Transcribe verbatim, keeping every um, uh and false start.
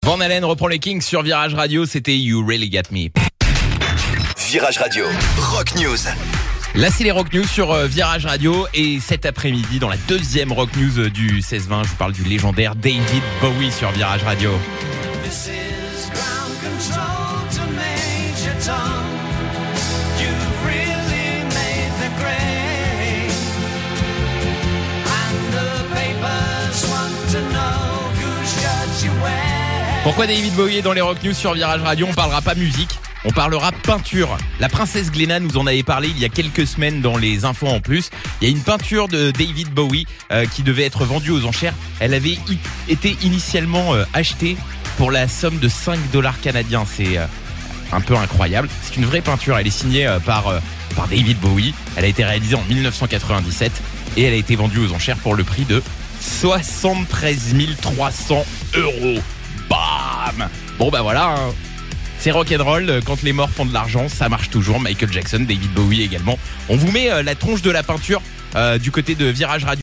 Van Halen reprend les Kings sur Virage Radio, c'était You Really Got Me. Virage Radio, Rock News. Là, c'est les Rock News sur euh, Virage Radio. Et cet après-midi, dans la deuxième Rock News euh, du seize vingt, je vous parle du légendaire David Bowie sur Virage Radio. This is ground control to Major Tom. You've really made the grade. And the papers want to know whose shirt you wear. Pourquoi David Bowie est dans les Rock News sur Virage Radio? On parlera pas musique, on parlera peinture. La princesse Glenna nous en avait parlé il y a quelques semaines dans les infos en plus. Il y a une peinture de David Bowie euh, qui devait être vendue aux enchères. Elle avait i- été initialement euh, achetée pour la somme de cinq dollars canadiens. C'est euh, un peu incroyable. C'est une vraie peinture. Elle est signée euh, par, euh, par David Bowie. Elle a été réalisée en dix-neuf cent quatre-vingt-dix-sept et elle a été vendue aux enchères pour le prix de soixante-treize mille trois cents euros. Bam! Bon bah voilà, hein. C'est rock'n'roll, quand les morts font de l'argent, ça marche toujours. Michael Jackson, David Bowie également. On vous met euh, la tronche de la peinture euh, du côté de Virage Radio.